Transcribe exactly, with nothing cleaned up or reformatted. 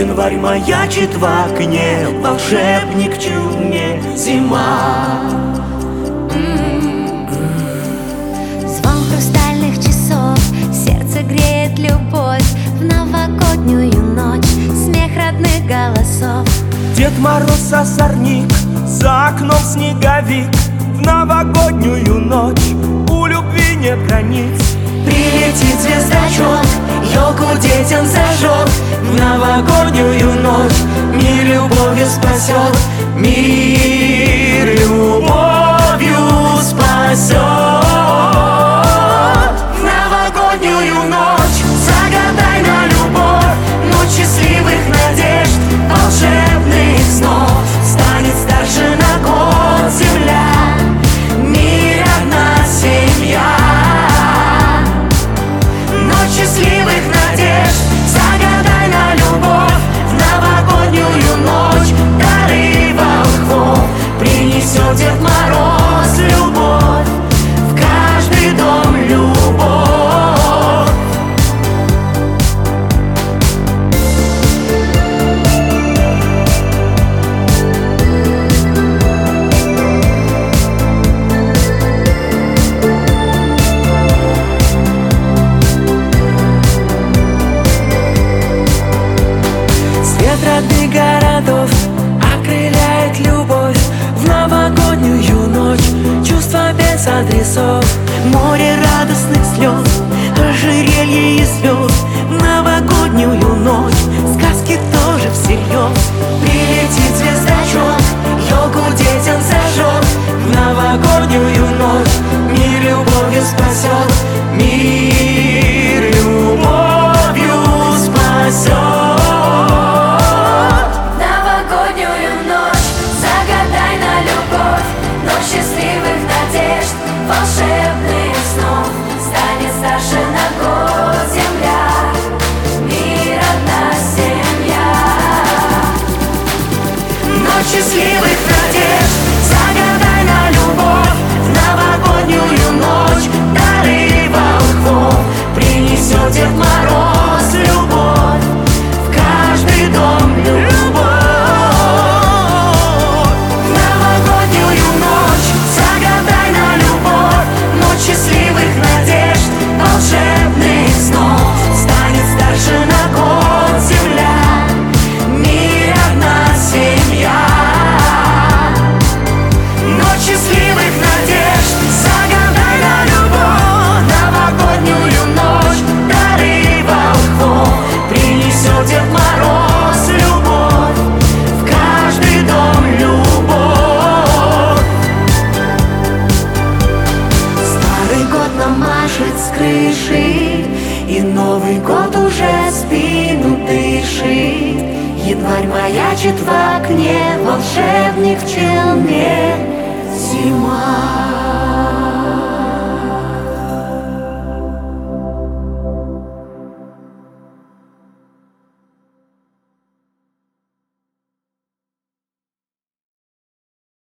Январь маячит в окне, волшебник в чуме, зима. Звон хрустальных часов, сердце греет любовь. В новогоднюю ночь смех родных голосов. Дед Мороз озорник, за окном снеговик. В новогоднюю ночь у любви нет границ. Прилетит звездочет, елку детям зажжет. В новогоднюю ночь мир любовью спасет. Мир любовью спасет. В новогоднюю ночь загадай на любовь. Ночь счастливых надежд, волшебных снов. Станет старше на год земля, мир одна семья. Ночь счастливых надежд, загадай на любовь. В новогоднюю ночь дары волхвов принесет Дед Мороз любовь. В каждый дом любовь. Родных городов окрыляет любовь. В новогоднюю ночь чувства без адресов. Море радостных слез, ожерелье и звезд. В новогоднюю ночь сказки тоже всерьез. Прилетит звездочет, елку детям зажжет. В новогоднюю ночь мир любовью спасет. Мир любовью спасет. Счастливых надежд, волшебных снов. Станет старше на год земля, мир одна семья. Ночь счастливых надежд, загадай на любовь. В новогоднюю ночь дары волхвов принесет Дед Мороз любовь. В каждый дом любовь. Счастливых надежд, волшебных снов. Станет старше на год земля, мир одна семья. Ночь счастливых надежд, загадай на любовь. Новогоднюю ночь дары волхвов принесет Дед Мороз любовь. В каждый дом любовь. Машет с крыши, и Новый год уже спину дышит. Январь маячит в окне, волшебник в челме, зима.